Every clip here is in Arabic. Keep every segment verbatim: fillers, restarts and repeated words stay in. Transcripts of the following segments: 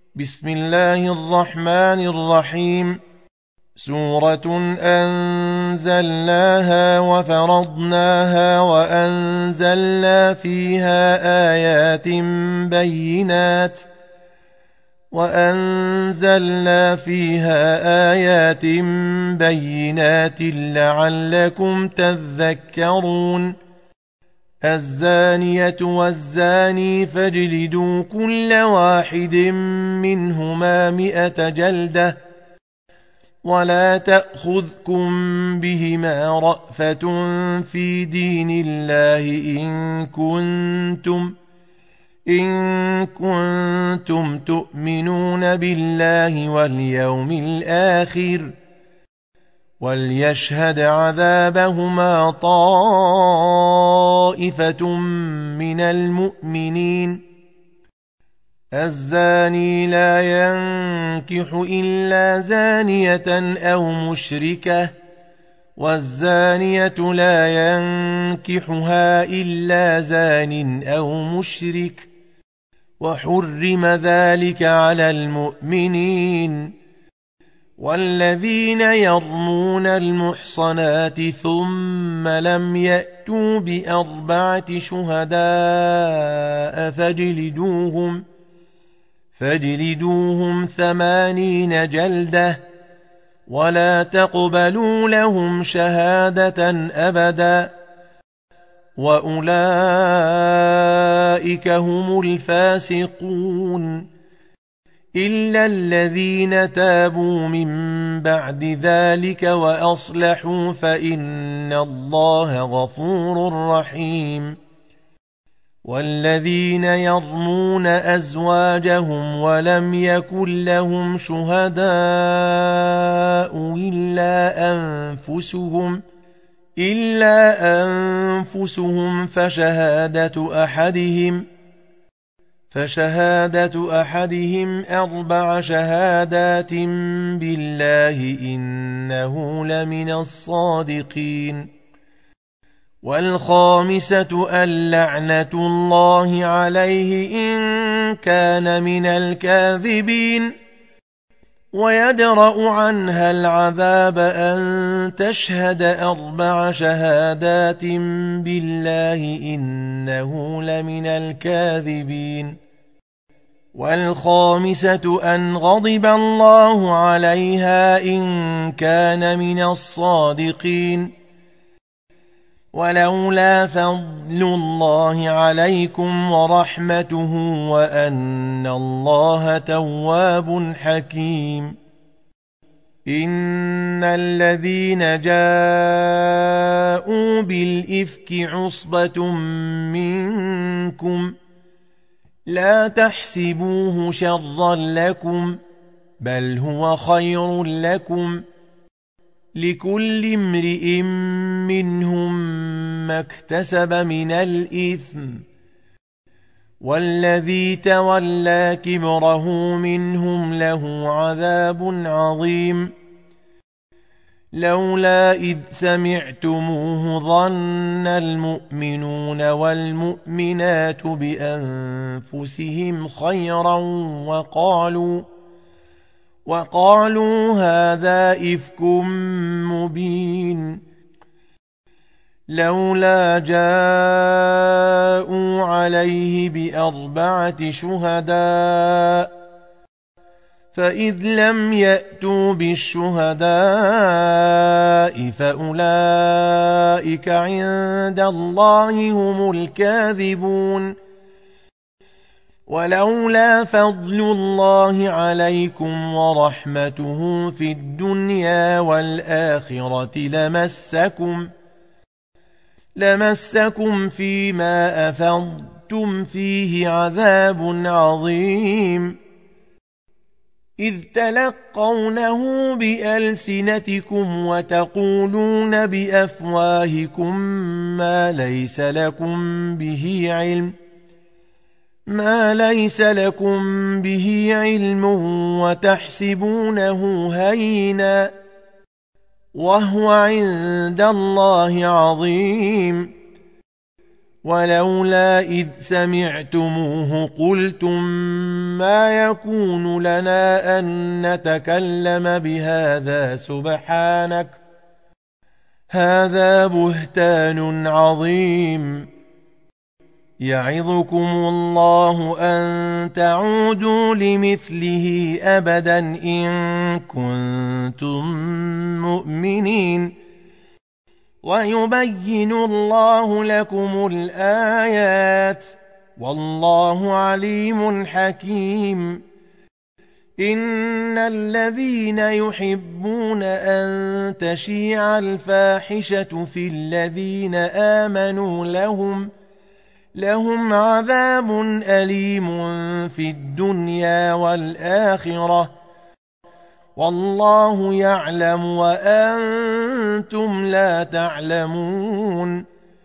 بسم الله الرحمن الرحيم. سورة أنزلناها وفرضناها وأنزلنا فيها آيات بينات وأنزلنا فيها آيات بينات لعلكم تذكرون. الزانية والزاني فاجلدوا كل واحد منهما مئة جلدة ولا تأخذكم بهما رأفة في دين الله إن كنتم إن كنتم تؤمنون بالله واليوم الآخر وليشهد عذابهما طائفة من المؤمنين. الزاني لا ينكح إلا زانية أو مشركة والزانية لا ينكحها إلا زان أو مشرك وحرم ذلك على المؤمنين. والذين يرمون المحصنات ثم لم يأتوا بأربعة شهداء فاجلدوهم فاجلدوهم ثمانين جلدة ولا تقبلوا لهم شهادة أبدا وأولئك هم الفاسقون إلا الذين تابوا من بعد ذلك وأصلحوا فإن الله غفور رحيم. والذين يرمون أزواجهم ولم يكن لهم شهداء إلا أنفسهم إلا أنفسهم فشهادة أحدهم فشهادة أحدهم أربع شهادات بالله إنه لمن الصادقين. والخامسة اللعنة الله عليه إن كان من الكاذبين ويدرأ عنها العذاب أن تشهد أربع شهادات بالله إنه لمن الكاذبين. والخامسة أن غضب الله عليها إن كان من الصادقين. ولولا فضل الله عليكم ورحمته وأن الله تواب حكيم. إن الذين جاءوا بالإفك عصبة منكم لا تحسبوه شرا لكم بل هو خير لكم لكل امرئ منهم ما اكتسب من الإثم والذي تولى كبره منهم له عذاب عظيم. لولا إذ سمعتموه ظن المؤمنون والمؤمنات بأنفسهم خيرا وقالوا وقالوا هذا إفك مبين. لولا جاءوا عليه بأربعة شهداء فإذ لم يأتوا بالشهداء فأولئك عند الله هم الكاذبون. ولولا فضل الله عليكم ورحمته في الدنيا والآخرة لمسكم لمسكم فيما أفضتم فيه عذاب عظيم. إذ تلقونه بألسنتكم وتقولون بأفواهكم ما ليس لكم به علم ما ليس لكم به علم وتحسبونه هينا وهو عند الله عظيم. ولولا إذ سمعتموه قلتم ما يكون لنا أن نتكلم بهذا سبحانك هذا بهتان عظيم يعظكم الله أن تعودوا لمثله أبدا إن كنتم مؤمنين ويبين الله لكم الآيات والله عليم حكيم إن الذين يحبون أن تشيع الفاحشة في الذين آمنوا لهم لهم عذاب أليم في الدنيا والآخرة والله يعلم وأنتم لا تعلمون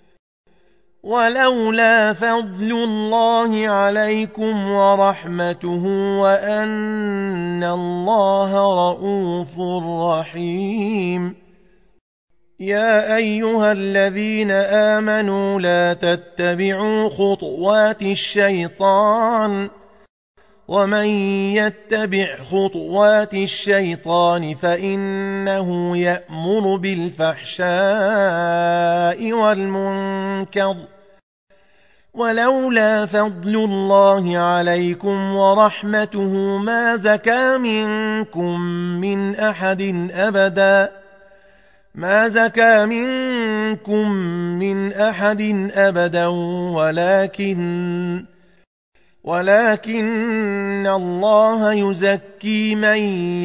ولولا فضل الله عليكم ورحمته وأن الله رؤوف رحيم يا أيها الذين آمنوا لا تتبعوا خطوات الشيطان ومن يتبع خطوات الشيطان فإنه يأمر بالفحشاء والمنكر ولولا فضل الله عليكم ورحمته ما زكى منكم من أحد أبدا ما زكى منكم من أحد أبدا ولكن ولكن الله يزكي من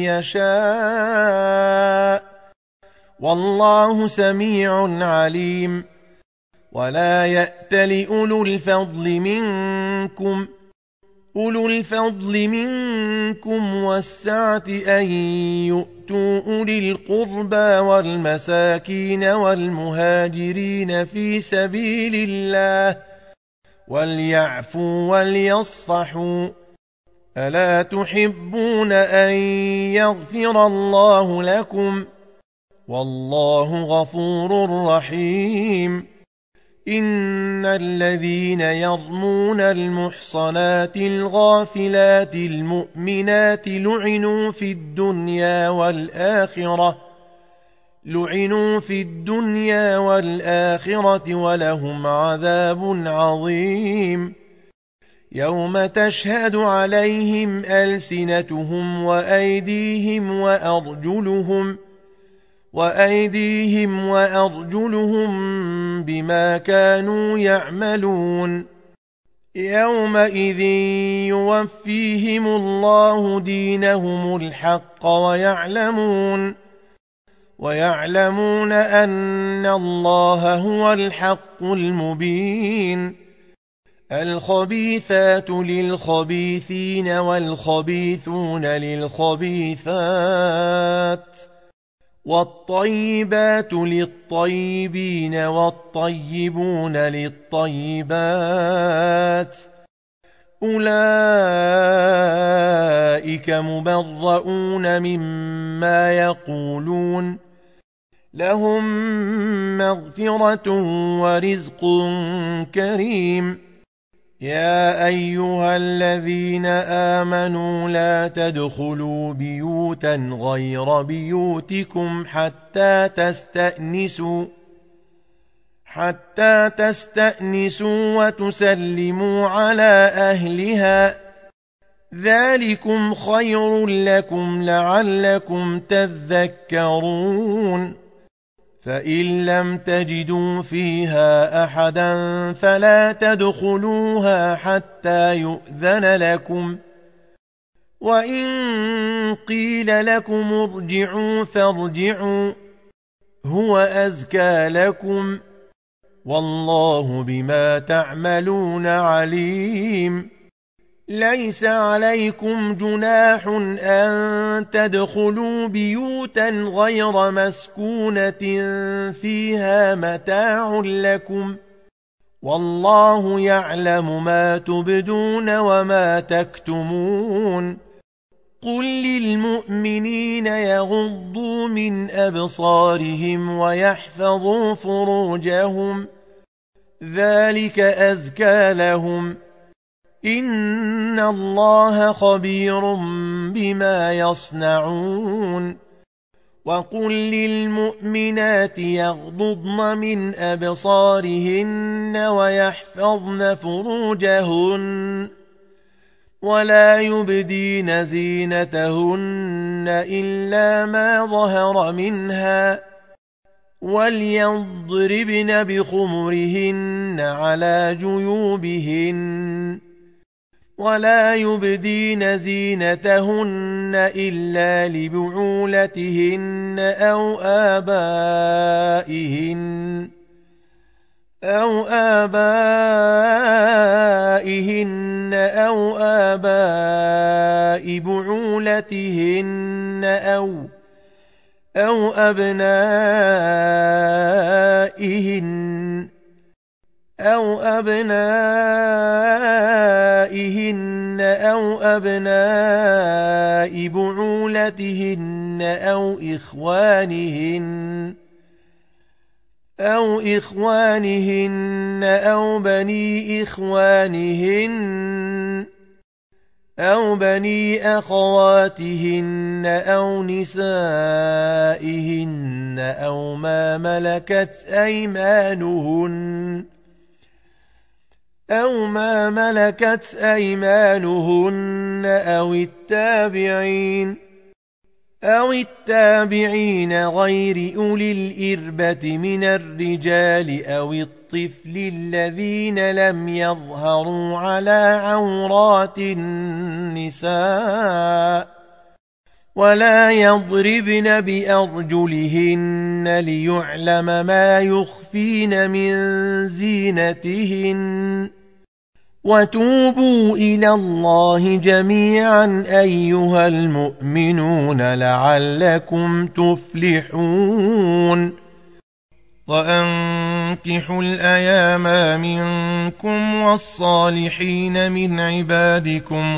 يشاء والله سميع عليم ولا يأتل أولو الفضل منكم أولو الفضل منكم والسعة أن يؤتوا أولي القربى والمساكين والمهاجرين في سبيل الله وليعفوا وليصفحوا ألا تحبون أن يغفر الله لكم والله غفور رحيم إن الذين يرمون المحصنات الغافلات المؤمنات لعنوا في الدنيا والآخرة لعنوا في الدنيا والآخرة ولهم عذاب عظيم يوم تشهد عليهم ألسنتهم وأيديهم وأرجلهم وأيديهم وأرجلهم بما كانوا يعملون يومئذ يوفيهم الله دينهم الحق ويعلمون ويعلمون أن الله هو الحق المبين الخبيثات للخبيثين والخبيثون للخبيثات والطيبات للطيبين والطيبون للطيبات أولئك مبرؤون مما يقولون لهم مغفرة ورزق كريم يا أيها الذين آمنوا لا تدخلوا بيوتا غير بيوتكم حتى تستأنسوا حتى تستأنسوا وتسلموا على أهلها ذلكم خير لكم لعلكم تذكرون فإن لم تجدوا فيها أحدا فلا تدخلوها حتى يؤذن لكم وإن قيل لكم ارجعوا فارجعوا هو أزكى لكم والله بما تعملون عليم ليس عليكم جناح أن تدخلوا بيوتا غير مسكونة فيها متاع لكم والله يعلم ما تبدون وما تكتمون قل للمؤمنين يغضوا من أبصارهم ويحفظوا فروجهم ذلك أزكى لهم إن الله خبير بما يصنعون وقل للمؤمنات يغضضن من أبصارهن ويحفظن فروجهن ولا يبدين زينتهن إلا ما ظهر منها وليضربن بخمرهن على جيوبهن ولا يبدين زينتهن إلا لبعولتهن أو آبائهن أو آبائهن أو آباء بعولتهن أو أو أبنائهن أو أبنائهن أو أبناء بعولتهن أو إخوانهن أو إخوانهن أو بني إخوانهن أو بني أخواتهن أو نسائهن أو ما ملكت أيمانهن أو ما ملكت أيمانهن أو التابعين أو التابعين غير أولي الإربة من الرجال أو الطفل الذين لم يظهروا على عورات النساء ولا يضربن بأرجلهن ليعلم ما يخفين من زينتهن وتوبوا إلى الله جميعا أيها المؤمنون لعلكم تفلحون وأنكحوا الأيام منكم والصالحين من عبادكم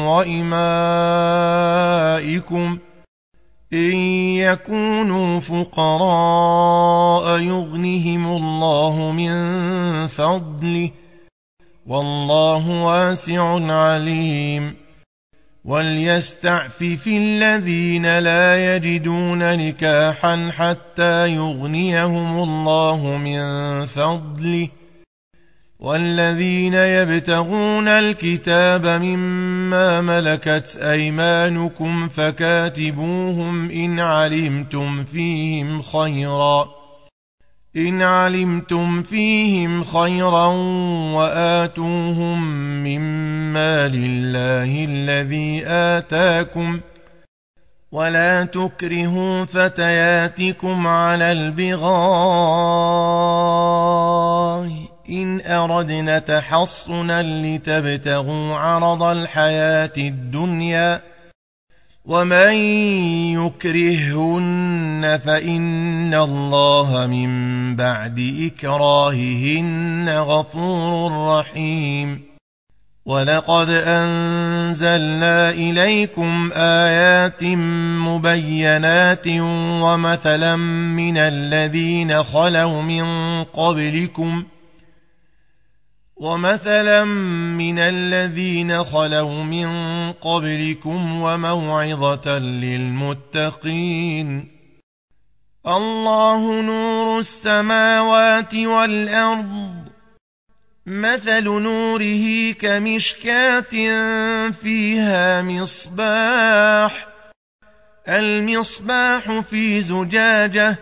وإمائكم إن يكونوا فقراء يغنهم الله من فضله والله واسع عليم وليستعفف الذين لا يجدون نكاحا حتى يغنيهم الله من فضله والذين يبتغون الكتاب مما ملكت أيمانكم فكاتبوهم إن علمتم فيهم خيرا إن علمتم فيهم خيرا وآتوهم مما لله الذي آتاكم ولا تكرهوا فتياتكم على البغاء إن أردنا تحصنا لتبتغوا عرض الحياة الدنيا ومن يكرههن فإن الله من بعد إكراههن غفور رحيم ولقد أنزلنا إليكم آيات مبينات ومثلا من الذين خلوا من قبلكم ومثلا من الذين خلوا من قبلكم وموعظة للمتقين الله نور السماوات والأرض مثل نوره كمشكاة فيها مصباح المصباح في زجاجة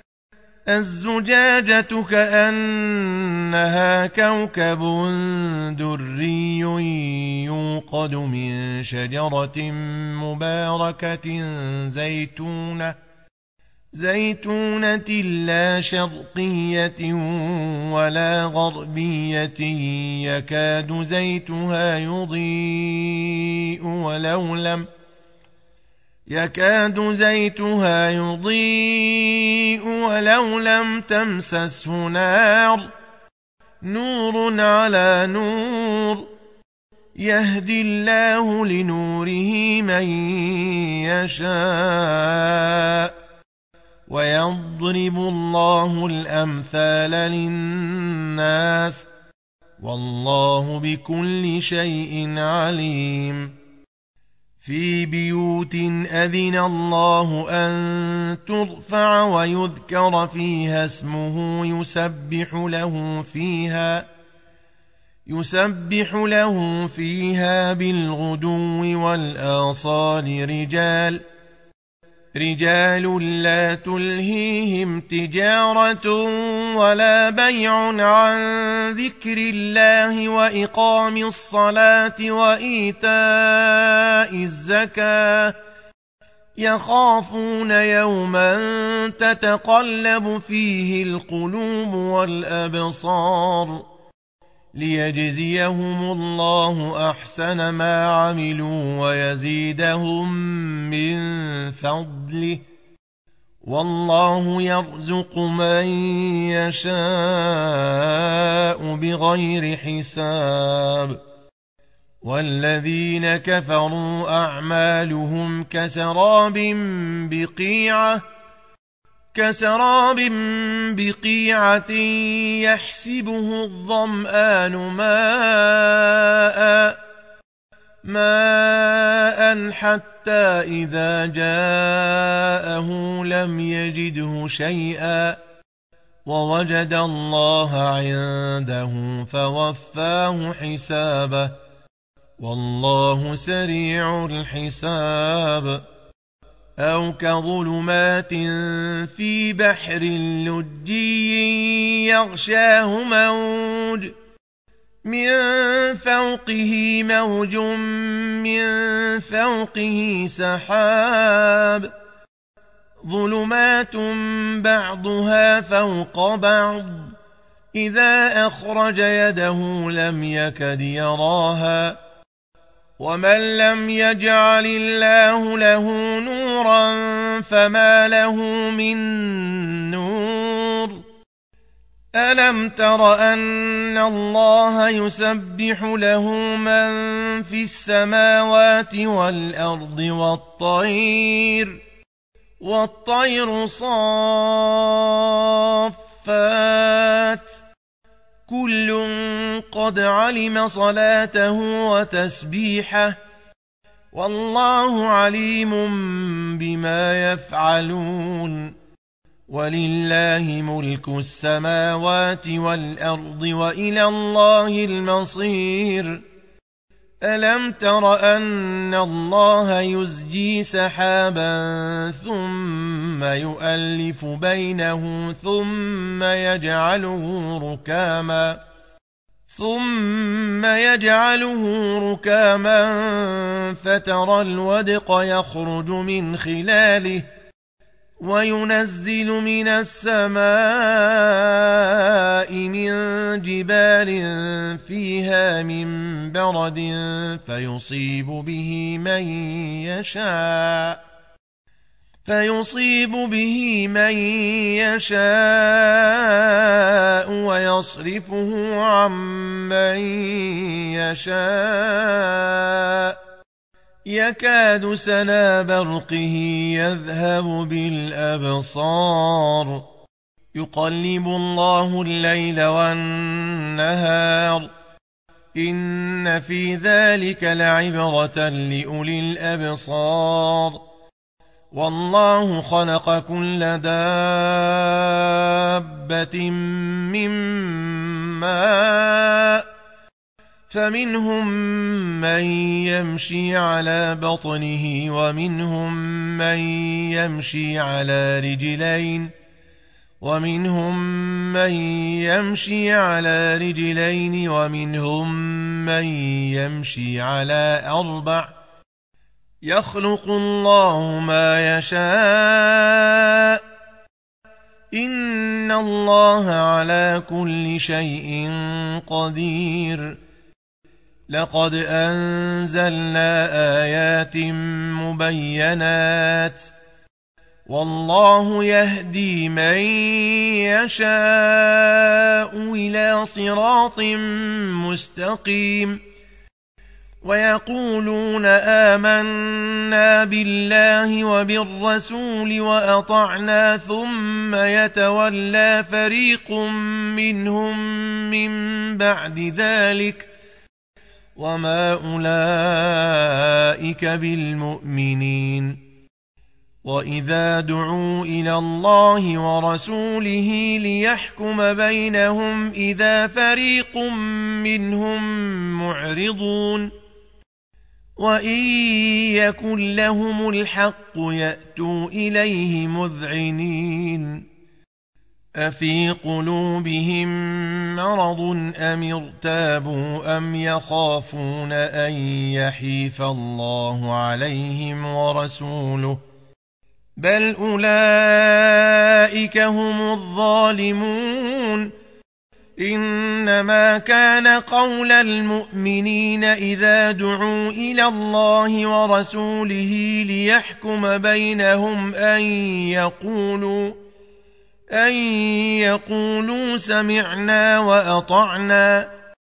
الزجاجة كأنها كوكب دري يوقد من شجرة مباركة زيتونة زيتونة لا شرقية ولا غربية يكاد زيتها يضيء ولو لم يكاد زيتها يضيء ولو لم تمسسه نار نور على نور يهدي الله لنوره من يشاء ويضرب الله الأمثال للناس والله بكل شيء عليم في بيوت أذن الله أن ترفع ويذكر فيها اسمه يسبح له فيها يسبح له فيها بالغدو والآصال رجال رجال لا تلهيهم تجارة ولا بيع عن ذكر الله وإقام الصلاة وإيتاء الزكاة يخافون يوما تتقلب فيه القلوب والأبصار ليجزيهم الله أحسن ما عملوا ويزيدهم من فضله والله يرزق من يشاء بغير حساب والذين كفروا أعمالهم كسراب بقيعة كسراب بقيعة يحسبه الظمآن ماء ماء حتى إذا جاءه لم يجده شيئا ووجد الله عنده فوفاه حسابه والله سريع الحساب أو كظلمات في بحر لجي يغشاه موج من فوقه موج من فوقه سحاب ظلمات بعضها فوق بعض إذا أخرج يده لم يكد يراها ومن لم يجعل الله له نورا فما له من نور ألم تر أن الله يسبح له من في السماوات والأرض والطير والطير صافات كل قد علم صلاته وتسبيحه والله عليم بما يفعلون ولله ملك السماوات والأرض وإلى الله المصير ألم تر أن الله يزجي سحابا ثم يؤلف بينه ثم يجعله ركاما ثم يجعله ركاما فترى الودق يخرج من خلاله وينزل من السماء من جبال فيها من برد فيصيب به من يشاء فيصيب به من يشاء ويصرفه عن من يشاء يكاد سنا برقه يذهب بالأبصار يقلب الله الليل والنهار إن في ذلك لعبرة لأولي الأبصار والله خلق كل دابة من ماء فمنهم من يمشي على بطنه ومنهم من يمشي على رجلين ومنهم من يمشي على رجلين ومنهم من يمشي على أربع يخلق الله ما يشاء إن الله على كل شيء قدير لقد أنزلنا آيات مبينات والله يهدي من يشاء إلى صراط مستقيم ويقولون آمنا بالله وبالرسول وأطعنا ثم يتولى فريق منهم من بعد ذلك وما أولئك بالمؤمنين وإذا دعوا إلى الله ورسوله ليحكم بينهم إذا فريق منهم معرضون وإن يكن لهم الحق يأتوا إليه مذعنين أفي قلوبهم مرض أم ارتابوا أم يخافون أن يحيف الله عليهم ورسوله بل أولئك هم الظالمون إنما كان قول المؤمنين إذا دعوا إلى الله ورسوله ليحكم بينهم أن يقولوا أن يقولوا سمعنا وأطعنا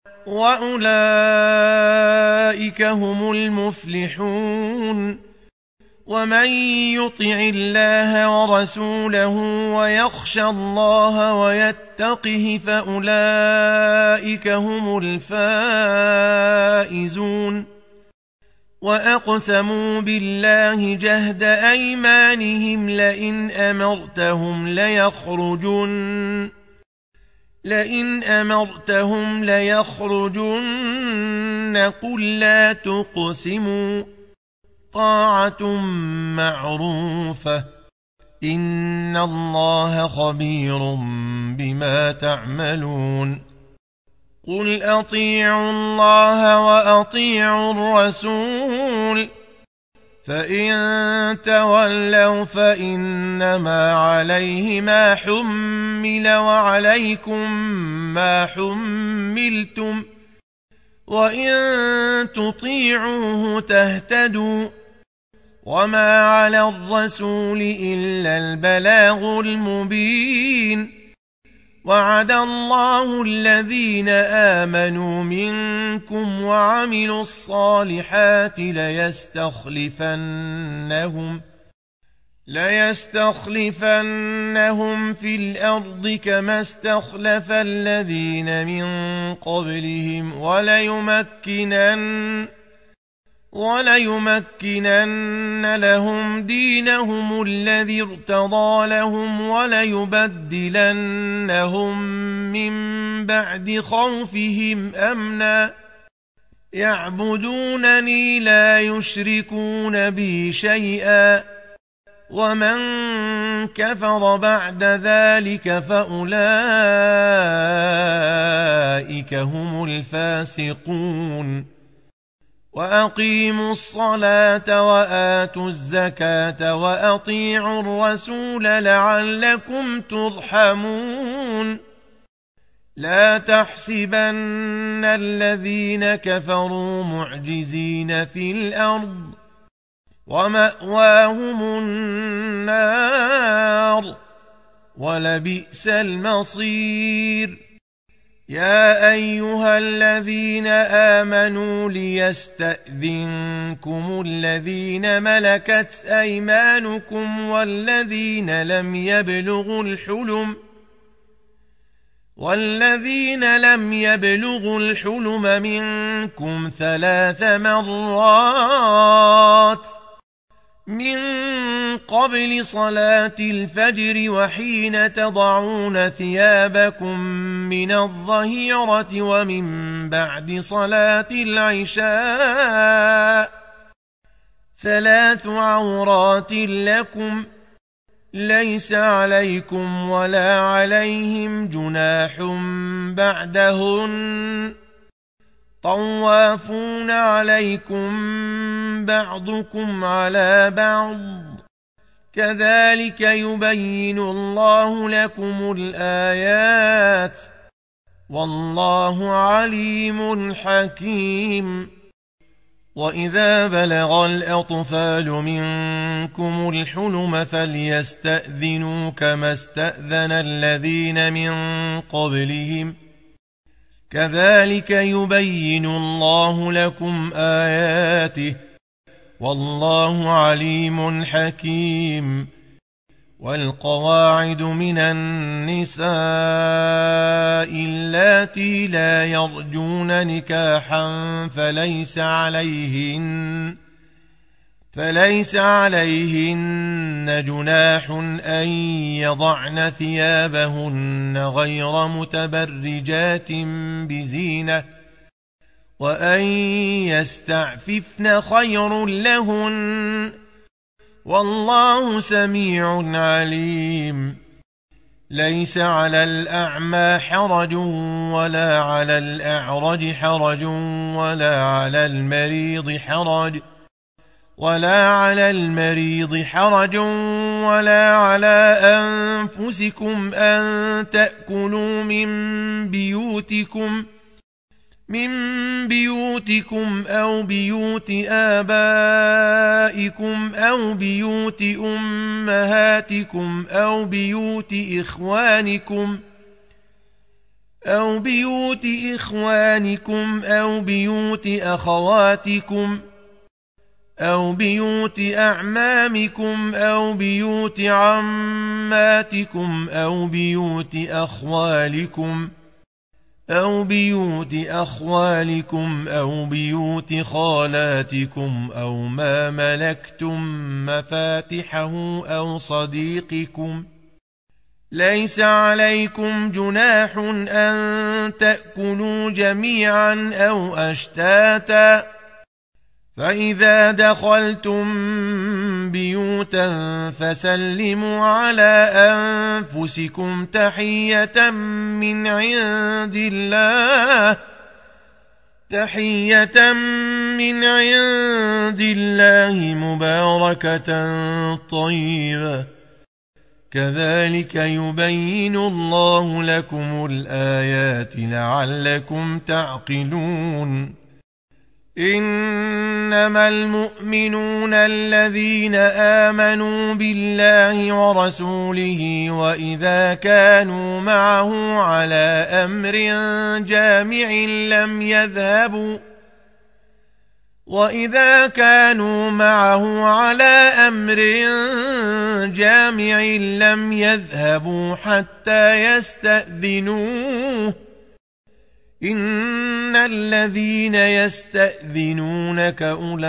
وأولئك هم المفلحون ومن يطع الله ورسوله ويخشى الله ويتقه فأولئك هم الفائزون وأقسموا بالله جهد أيمانهم لئن أمرتهم ليخرجن لئن أمرتهم ليخرجن قل لا تقسموا طاعة معروفة إن الله خبير بما تعملون قل أطيعوا الله وأطيعوا الرسول فإن تولوا فإنما عليه ما حمل وعليكم ما حملتم وإن تطيعوه تهتدوا وما على الرسول إلا البلاغ المبين وعد الله الذين آمنوا منكم وعملوا الصالحات ليستخلفنهم ليستخلفنهم في الأرض كما استخلف الذين من قبلهم وليمكنن وليمكنن لهم دينهم الذي ارتضى لهم وليبدلنهم من بعد خوفهم أمنا يعبدونني لا يشركون بي شيئا ومن كفر بعد ذلك فأولئك هم الفاسقون وأقيموا الصلاة وآتوا الزكاة وأطيعوا الرسول لعلكم ترحمون لا تحسبن الذين كفروا معجزين في الأرض ومأواهم النار ولبئس المصير يا أيها الذين آمنوا ليستأذنكم الذين ملكت أيمانكم والذين لم يبلغوا الحلم والذين لم يبلغوا الحلم منكم ثلاث مرات من قبل صلاة الفجر وحين تضعون ثيابكم من الظهيرة ومن بعد صلاة العشاء ثلاث عورات لكم ليس عليكم ولا عليهم جناح بعدهن طوافون عليكم بعضكم على بعض كذلك يبين الله لكم الآيات والله عليم حكيم وإذا بلغ الأطفال منكم الحلم فليستأذنوا كما استأذن الذين من قبلهم كذلك يبين الله لكم آياته والله عليم حكيم. والقواعد من النساء اللاتي لا يرجون نكاحا فليس عليهن فليس عليهن جناح أن يضعن ثيابهن غير متبرجات بزينة وأن يستعففن خير لهن والله سميع عليم. ليس على الأعمى حرج ولا على الأعرج حرج ولا على المريض حرج ولا على المريض حرج ولا على أنفسكم أن تأكلوا من بيوتكم من بيوتكم أو بيوت آبائكم أو بيوت أمهاتكم أو بيوت إخوانكم أو بيوت إخوانكم أو بيوت أخواتكم أو بيوت أعمامكم أو بيوت عماتكم أو بيوت أخوالكم أو بيوت أخوالكم أو بيوت خالاتكم أو ما ملكتم مفاتحه أو صديقكم. ليس عليكم جناح أن تأكلوا جميعا أو أشتاتا فإذا دخلتم بيوتا فسلموا على أنفسكم تحية من عند الله تحية من عند الله مباركة طيبة كذلك يبين الله لكم الآيات لعلكم تعقلون. إنما المؤمنون الذين آمنوا بالله ورسوله وإذا كانوا معه على أمر جامع لم يذهبوا وإذا كانوا معه على أمر جامع لم يذهبوا حتى يستأذنوه إن الذين يستأذنونك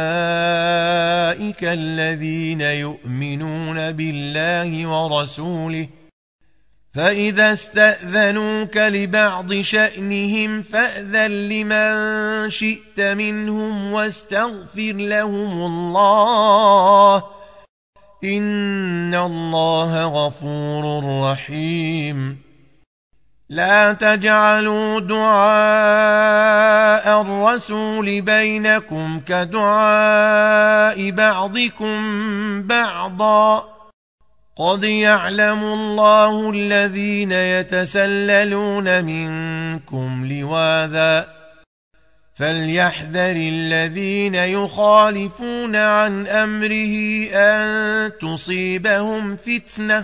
أولئك الذين يؤمنون بالله ورسوله فإذا استأذنوك لبعض شأنهم فأذن لمن شئت منهم واستغفر لهم الله إن الله غفور رحيم. لا تجعلوا دعاء الرسول بينكم كدعاء بعضكم بعضا قد يعلم الله الذين يتسللون منكم لواذا فليحذر الذين يخالفون عن أمره أن تصيبهم فتنة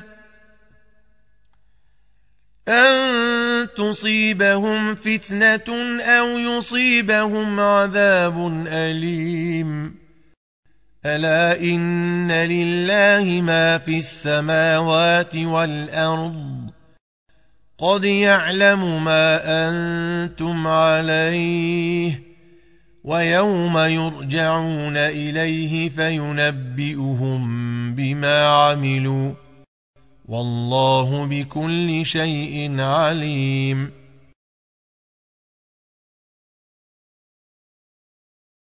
أن تصيبهم فتنة أو يصيبهم عذاب أليم. ألا إن لله ما في السماوات والأرض قد يعلم ما أنتم عليه ويوم يرجعون إليه فينبئهم بما عملوا والله بكل شيء عليم.